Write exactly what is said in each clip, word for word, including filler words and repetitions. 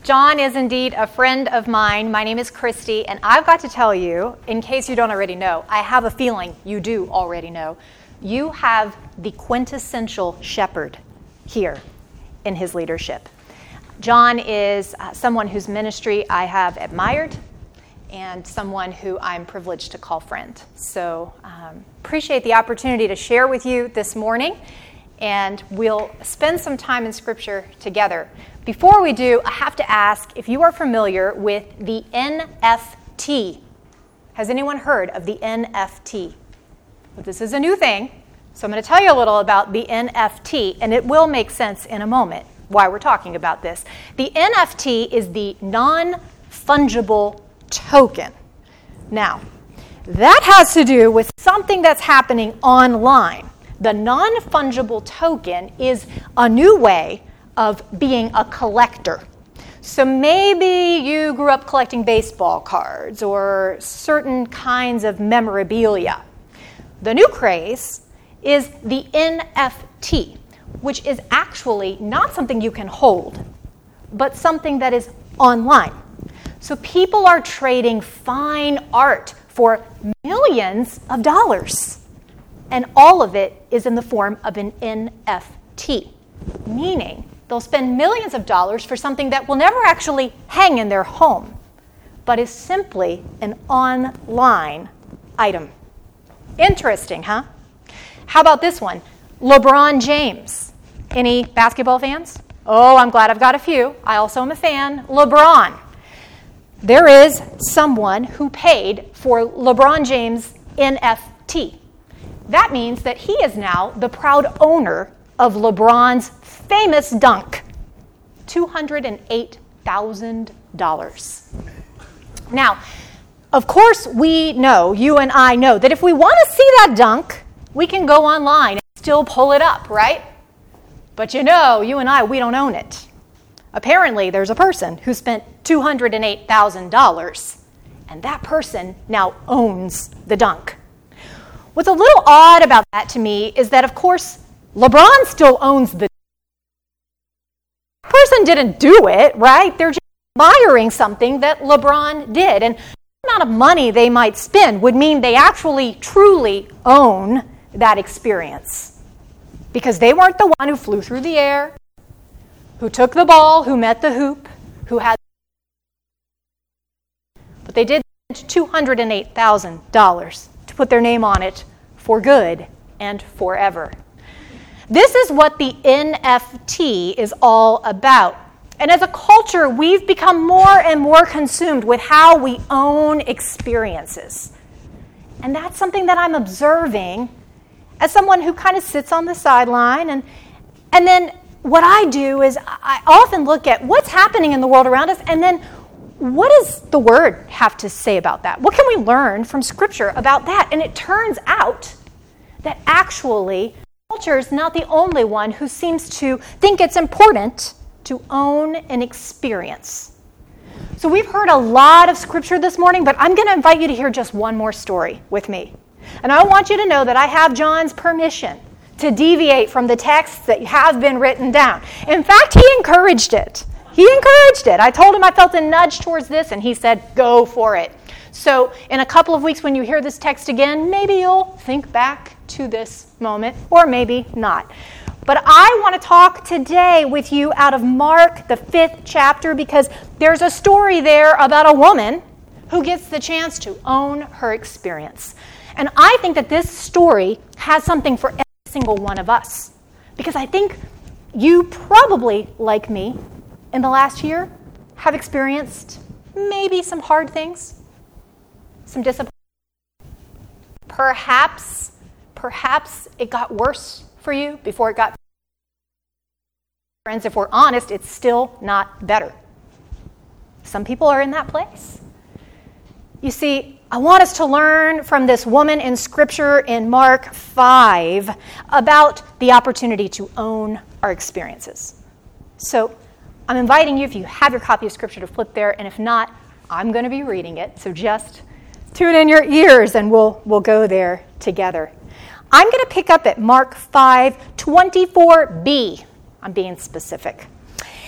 John is indeed a friend of mine. My name is Christy, and I've got to tell you, in case you don't already know, I have a feeling you do already know, you have the quintessential shepherd here in his leadership. John is uh, someone whose ministry I have admired and someone who I'm privileged to call friend. So um, appreciate the opportunity to share with you this morning, and we'll spend some time in Scripture together. Before we do, I have to ask if you are familiar with the N F T. Has anyone heard of the N F T? Well, this is a new thing, so I'm going to tell you a little about the N F T, and it will make sense in a moment why we're talking about this. The N F T is the non-fungible token. Now, that has to do with something that's happening online. The non-fungible token is a new way of being a collector. So maybe you grew up collecting baseball cards or certain kinds of memorabilia. The new craze is the N F T, which is actually not something you can hold, but something that is online. So people are trading fine art for millions of dollars. And all of it is in the form of an N F T, meaning they'll spend millions of dollars for something that will never actually hang in their home, but is simply an online item. Interesting, huh? How about this one? LeBron James. Any basketball fans? Oh, I'm glad I've got a few. I also am a fan. LeBron. There is someone who paid for LeBron James' N F T. That means that he is now the proud owner of LeBron's famous dunk, two hundred eight thousand dollars. Now, of course, we know, you and I know, that if we want to see that dunk, we can go online and still pull it up, right? But you know, you and I, we don't own it. Apparently, there's a person who spent two hundred eight thousand dollars, and that person now owns the dunk. What's a little odd about that to me is that, of course, LeBron still owns the person didn't do it, right? They're just admiring something that LeBron did. And the amount of money they might spend would mean they actually truly own that experience. Because they weren't the one who flew through the air, who took the ball, who met the hoop, who had... But they did spend two hundred eight thousand dollars to put their name on it for good and forever. This is what the N F T is all about. And as a culture, we've become more and more consumed with how we own experiences. And that's something that I'm observing as someone who kind of sits on the sideline. And, and then what I do is I often look at what's happening in the world around us, and then what does the Word have to say about that? What can we learn from Scripture about that? And it turns out that actually culture is not the only one who seems to think it's important to own an experience. So we've heard a lot of Scripture this morning, but I'm going to invite you to hear just one more story with me. And I want you to know that I have John's permission to deviate from the texts that have been written down. In fact, he encouraged it. He encouraged it. I told him I felt a nudge towards this, and he said, go for it. So in a couple of weeks when you hear this text again, maybe you'll think back to this moment, or maybe not. But I want to talk today with you out of Mark, the fifth chapter, because there's a story there about a woman who gets the chance to own her experience. And I think that this story has something for every single one of us. Because I think you probably, like me, in the last year, have experienced maybe some hard things, some disappointment. Perhaps, perhaps it got worse for you before it got. Friends, if we're honest, it's still not better. Some people are in that place. You see, I want us to learn from this woman in Scripture in Mark five about the opportunity to own our experiences. So I'm inviting you, if you have your copy of Scripture, to flip there, and if not, I'm going to be reading it. So just tune in your ears and we'll we'll go there together. I'm going to pick up at Mark five twenty-four b. I'm being specific.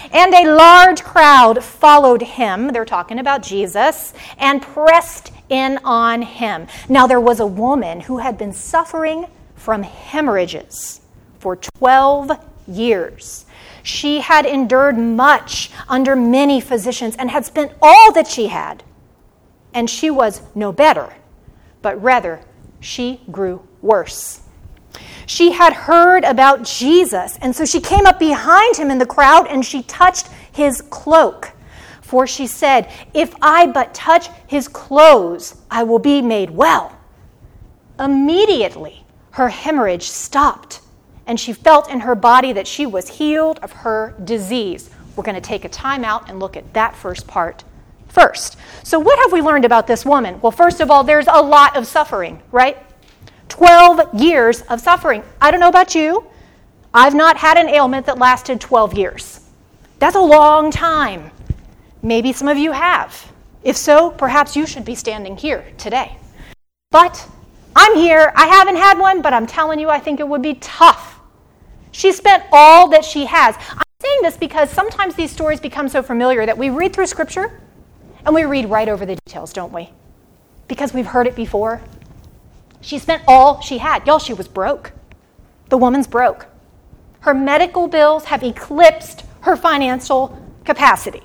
And a large crowd followed him, they're talking about Jesus, and pressed in on him. Now there was a woman who had been suffering from hemorrhages for twelve years. She had endured much under many physicians and had spent all that she had. And she was no better, but rather she grew worse. She had heard about Jesus, and so she came up behind him in the crowd and she touched his cloak. For she said, "If I but touch his clothes, I will be made well." Immediately, her hemorrhage stopped, and she felt in her body that she was healed of her disease. We're going to take a time out and look at that first part first. So what have we learned about this woman? Well, first of all, there's a lot of suffering, right? twelve years of suffering. I don't know about you. I've not had an ailment that lasted twelve years. That's a long time. Maybe some of you have. If so, perhaps you should be standing here today. But I'm here. I haven't had one, but I'm telling you, I think it would be tough. She spent all that she has. I'm saying this because sometimes these stories become so familiar that we read through Scripture and we read right over the details, don't we? Because we've heard it before. She spent all she had. Y'all, she was broke. The woman's broke. Her medical bills have eclipsed her financial capacity.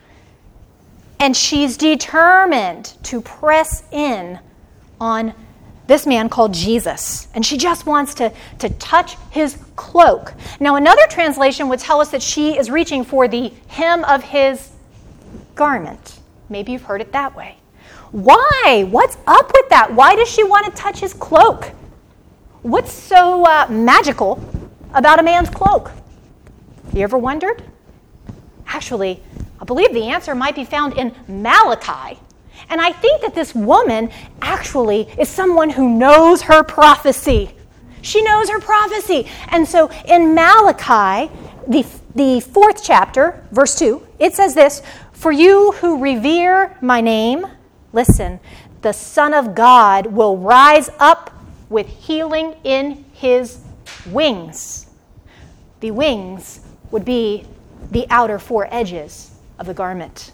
And she's determined to press in on this man called Jesus. And she just wants to, to touch his cloak. Now, another translation would tell us that she is reaching for the hem of his garment. Maybe you've heard it that way. Why? What's up with that? Why does she want to touch his cloak? What's so uh, magical about a man's cloak? You ever wondered? Actually, I believe the answer might be found in Malachi. And I think that this woman actually is someone who knows her prophecy. She knows her prophecy. And so in Malachi, the, the fourth chapter, verse two, it says this, "For you who revere my name," listen, "the Son of God will rise up with healing in his wings." The wings would be the outer four edges of the garment.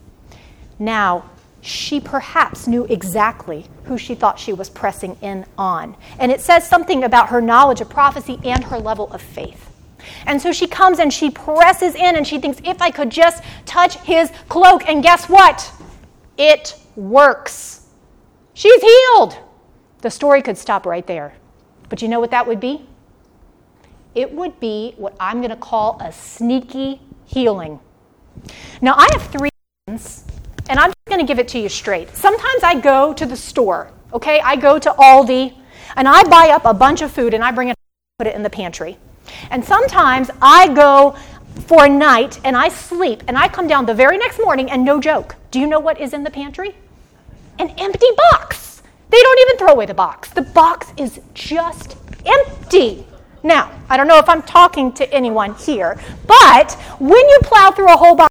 Now, she perhaps knew exactly who she thought she was pressing in on. And it says something about her knowledge of prophecy and her level of faith. And so she comes and she presses in and she thinks, if I could just touch his cloak. And guess what? It works. She's healed. The story could stop right there. But you know what that would be? It would be what I'm going to call a sneaky healing. Now, I have three sons, and I'm just going to give it to you straight. Sometimes I go to the store, okay? I go to Aldi, and I buy up a bunch of food, and I bring it, put it in the pantry. And sometimes I go for a night, and I sleep, and I come down the very next morning, and no joke, do you know what is in the pantry? An empty box. They don't even throw away the box. The box is just empty. Now, I don't know if I'm talking to anyone here, but when you plow through a whole box,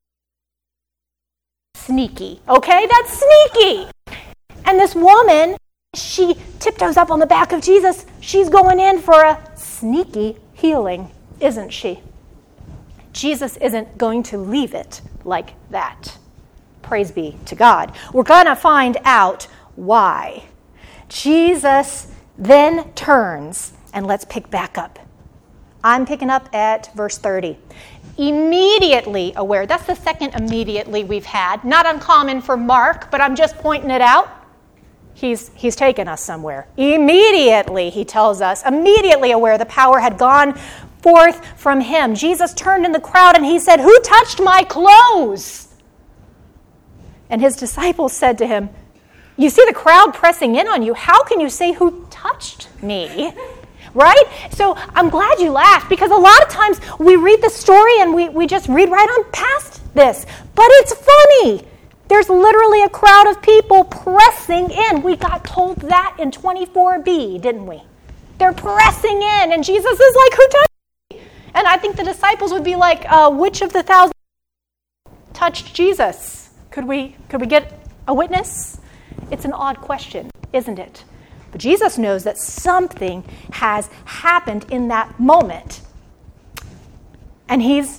sneaky, okay? That's sneaky. And this woman, she tiptoes up on the back of Jesus. She's going in for a sneaky healing, isn't she? Jesus isn't going to leave it like that. Praise be to God. We're going to find out why. Jesus then turns, and let's pick back up. I'm picking up at verse thirty. Immediately aware. That's the second immediately we've had. Not uncommon for Mark, but I'm just pointing it out. He's, he's taken us somewhere. Immediately, he tells us, immediately aware the power had gone forth from him. Jesus turned in the crowd and he said, "Who touched my clothes?" And his disciples said to him, "You see the crowd pressing in on you. How can you say, 'Who touched me?'" Right? So I'm glad you laughed, because a lot of times we read the story and we, we just read right on past this. But it's funny. There's literally a crowd of people pressing in. We got told that in twenty-four b, didn't we? They're pressing in, and Jesus is like, "Who touched me?" And I think the disciples would be like, uh, which of the thousand touched Jesus? Could we, could we get a witness? It's an odd question, isn't it? But Jesus knows that something has happened in that moment. And he's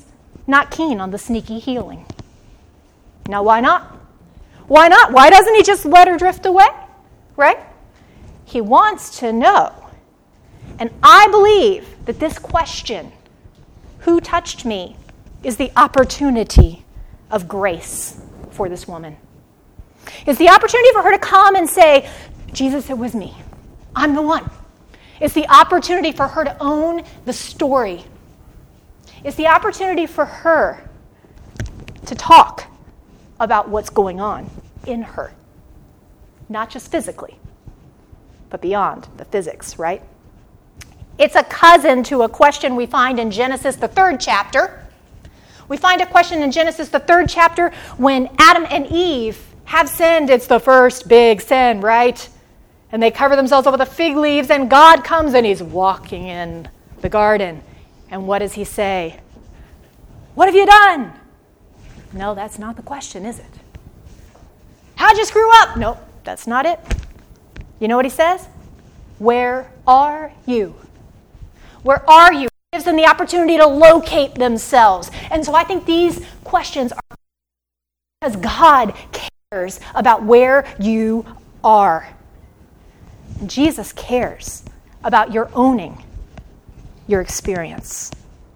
not keen on the sneaky healing. Now, why not? Why not? Why doesn't he just let her drift away? Right? He wants to know. And I believe that this question, who touched me, is the opportunity of grace for this woman. It's the opportunity for her to come and say, Jesus, it was me. I'm the one. It's the opportunity for her to own the story. It's the opportunity for her to talk about what's going on in her. Not just physically, but beyond the physics, right? It's a cousin to a question we find in Genesis, the third chapter. We find a question in Genesis, the third chapter, when Adam and Eve have sinned. It's the first big sin, right? And they cover themselves up with the fig leaves, and God comes and he's walking in the garden. And what does he say? What have you done? No, that's not the question, is it? How'd you screw up? Nope, that's not it. You know what he says? Where are you? Where are you? It gives them the opportunity to locate themselves. And so I think these questions are because God cares about where you are. Jesus cares about your owning your experience.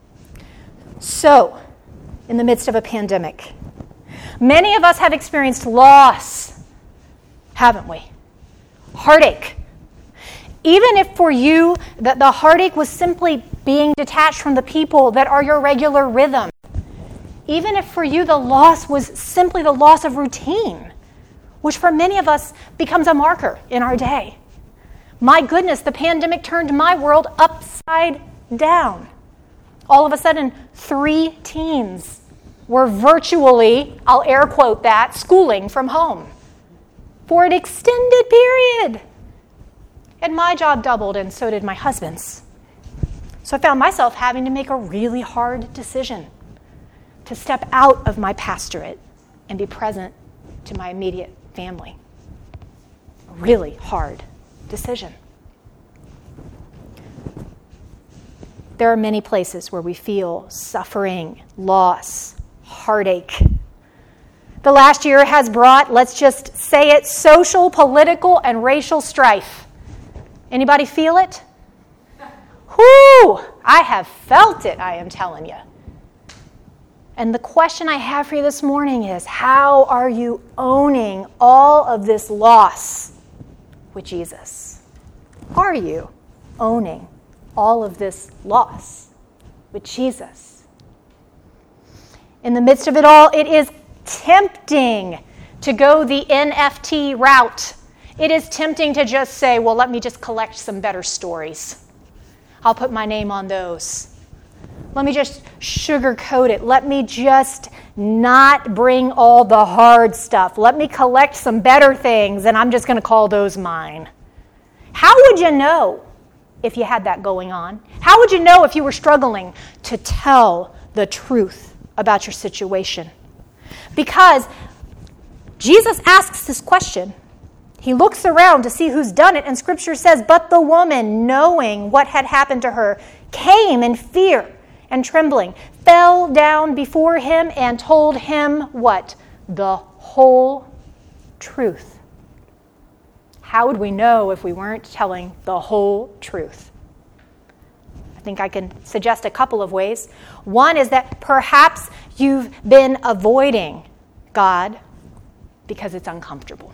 So, in the midst of a pandemic, many of us have experienced loss, haven't we? Heartache. Even if for you that the heartache was simply being detached from the people that are your regular rhythm. Even if for you the loss was simply the loss of routine, which for many of us becomes a marker in our day. My goodness, the pandemic turned my world upside down. All of a sudden, three teens were virtually, I'll air quote that, schooling from home for an extended period. And my job doubled, and so did my husband's. So I found myself having to make a really hard decision to step out of my pastorate and be present to my immediate family. A really hard decision. There are many places where we feel suffering, loss, heartache. The last year has brought, let's just say it, social, political, and racial strife. Anybody feel it? Whoo! I have felt it, I am telling you. And the question I have for you this morning is, how are you owning all of this loss with Jesus? Are you owning all of this loss with Jesus? In the midst of it all, it is tempting to go the N F T route. It is tempting to just say, well, let me just collect some better stories. I'll put my name on those. Let me just sugarcoat it. Let me just not bring all the hard stuff. Let me collect some better things, and I'm just going to call those mine. How would you know if you had that going on? How would you know if you were struggling to tell the truth about your situation? Because Jesus asks this question. He looks around to see who's done it, and Scripture says, but the woman, knowing what had happened to her, came in fear and trembling, fell down before him and told him what? The whole truth. How would we know if we weren't telling the whole truth? I think I can suggest a couple of ways. One is that perhaps you've been avoiding God because it's uncomfortable.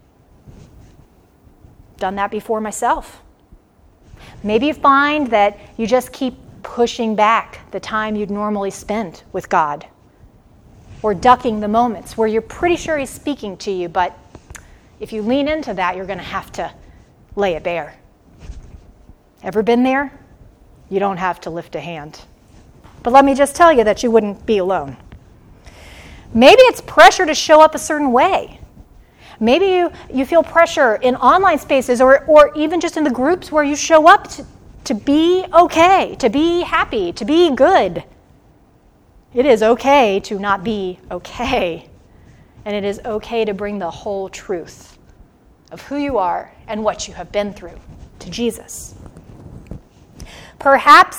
Done that before myself. Maybe you find that you just keep pushing back the time you'd normally spend with God, or ducking the moments where you're pretty sure he's speaking to you, but if you lean into that, you're going to have to lay it bare. Ever been there? You don't have to lift a hand. But let me just tell you that you wouldn't be alone. Maybe it's pressure to show up a certain way. Maybe you, you feel pressure in online spaces or, or even just in the groups where you show up to, to be okay, to be happy, to be good. It is okay to not be okay. And it is okay to bring the whole truth of who you are and what you have been through to Jesus. Perhaps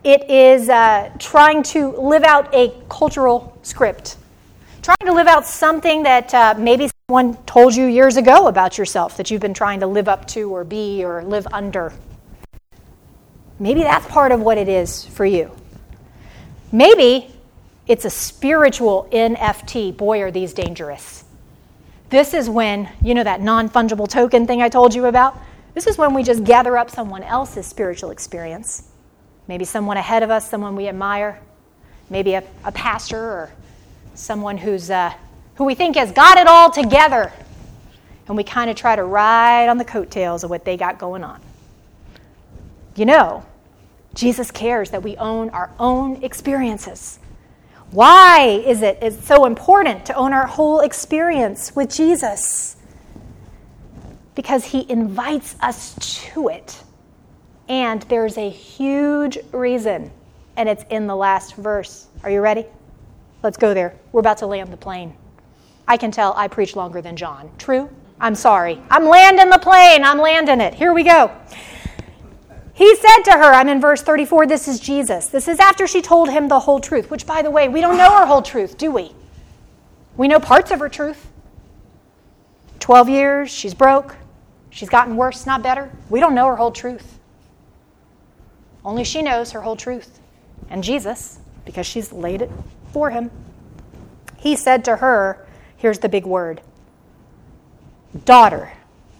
It is uh, trying to live out a cultural script, trying to live out something that uh, maybe someone told you years ago about yourself that you've been trying to live up to or be or live under. Maybe that's part of what it is for you. Maybe it's a spiritual N F T. Boy, are these dangerous. This is when, you know that non-fungible token thing I told you about? This is when we just gather up someone else's spiritual experience. Maybe someone ahead of us, someone we admire. Maybe a, a pastor or someone who's uh, who we think has got it all together. And we kind of try to ride on the coattails of what they got going on. You know, Jesus cares that we own our own experiences. Why is it it's so important to own our whole experience with Jesus? Because he invites us to it. And there's a huge reason, and it's in the last verse. Are you ready? Let's go there. We're about to land the plane. I can tell I preach longer than John. True? I'm sorry. I'm landing the plane. I'm landing it. Here we go. He said to her, I'm in verse thirty-four, this is Jesus. This is after she told him the whole truth, which, by the way, we don't know her whole truth, do we? We know parts of her truth. Twelve years, she's broke. She's gotten worse, not better. We don't know her whole truth. Only she knows her whole truth. And Jesus, because she's laid it for him, he said to her, here's the big word, daughter.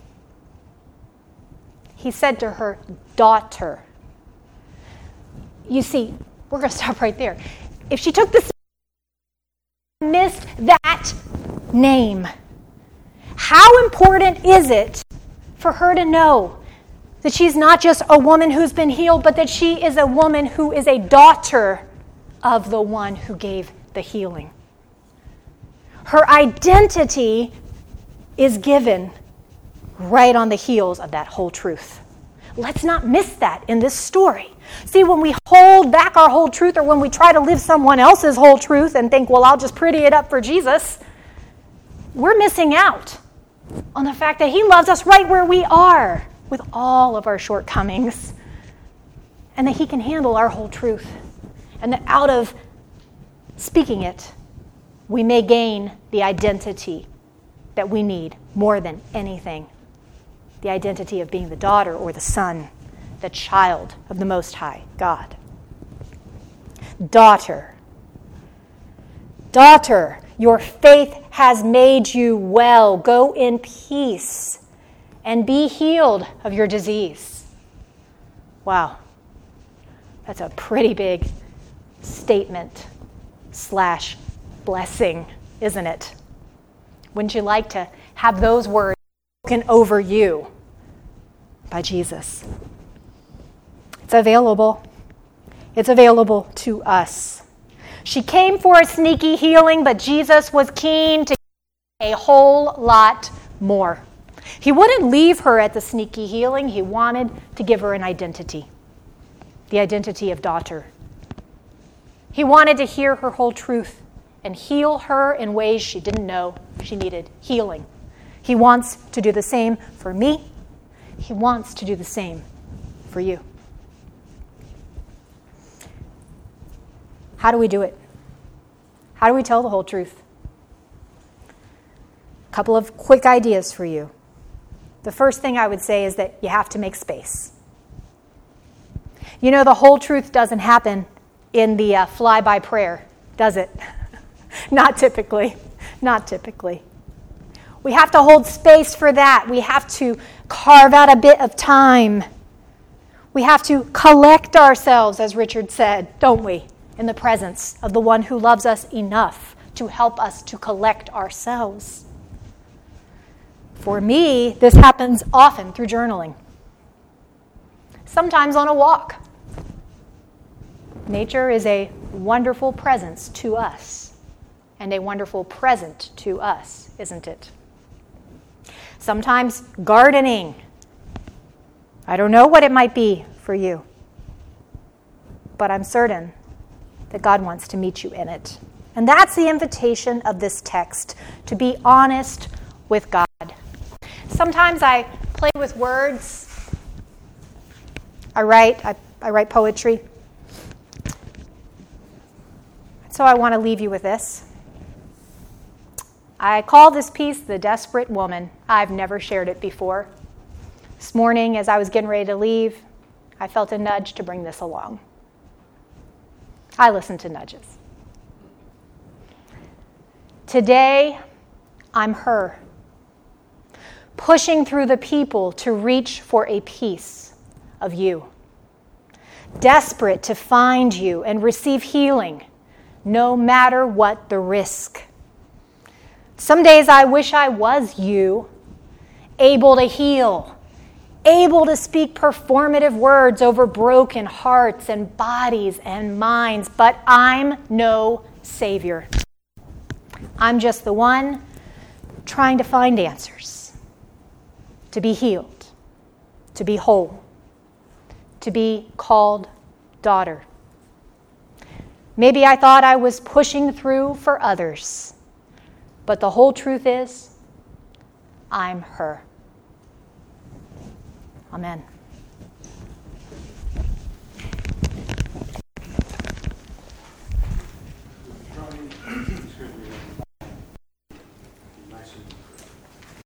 He said to her, daughter. You see, we're going to stop right there. If she took this, missed that name, how important is it for her to know that she's not just a woman who's been healed, but that she is a woman who is a daughter of the one who gave the healing? Her identity is given right on the heels of that whole truth. Let's not miss that in this story. See, when we hold back our whole truth or when we try to live someone else's whole truth and think, well, I'll just pretty it up for Jesus, we're missing out on the fact that he loves us right where we are with all of our shortcomings and that he can handle our whole truth. And that out of speaking it, we may gain the identity that we need more than anything. The identity of being the daughter or the son, the child of the Most High God. Daughter. Daughter, your faith has made you well. Go in peace and be healed of your disease. Wow. That's a pretty big statement slash blessing, isn't it? Wouldn't you like to have those words spoken over you by Jesus? It's available. It's available to us. She came for a sneaky healing, but Jesus was keen to give a whole lot more. He wouldn't leave her at the sneaky healing. He wanted to give her an identity, the identity of daughter. He wanted to hear her whole truth and heal her in ways she didn't know she needed healing. He wants to do the same for me. He wants to do the same for you. How do we do it? How do we tell the whole truth? A couple of quick ideas for you. The first thing I would say is that you have to make space. You know, the whole truth doesn't happen in the uh, fly-by prayer, does it? Not typically. Not typically. We have to hold space for that. We have to carve out a bit of time. We have to collect ourselves, as Richard said, don't we? In the presence of the one who loves us enough to help us to collect ourselves. For me, this happens often through journaling. Sometimes on a walk. Nature is a wonderful presence to us, and a wonderful present to us, isn't it? Sometimes gardening. I don't know what it might be for you, but I'm certain that God wants to meet you in it. And that's the invitation of this text, to be honest with God. Sometimes I play with words. I write, I, I write poetry. So I want to leave you with this. I call this piece The Desperate Woman. I've never shared it before. This morning, as I was getting ready to leave, I felt a nudge to bring this along. I listen to nudges. Today, I'm her, pushing through the people to reach for a piece of you, desperate to find you and receive healing, no matter what the risk. Some days I wish I was you, able to heal, able to speak performative words over broken hearts and bodies and minds, but I'm no savior. I'm just the one trying to find answers, to be healed, to be whole, to be called daughter. Maybe I thought I was pushing through for others, but the whole truth is, I'm her. Amen.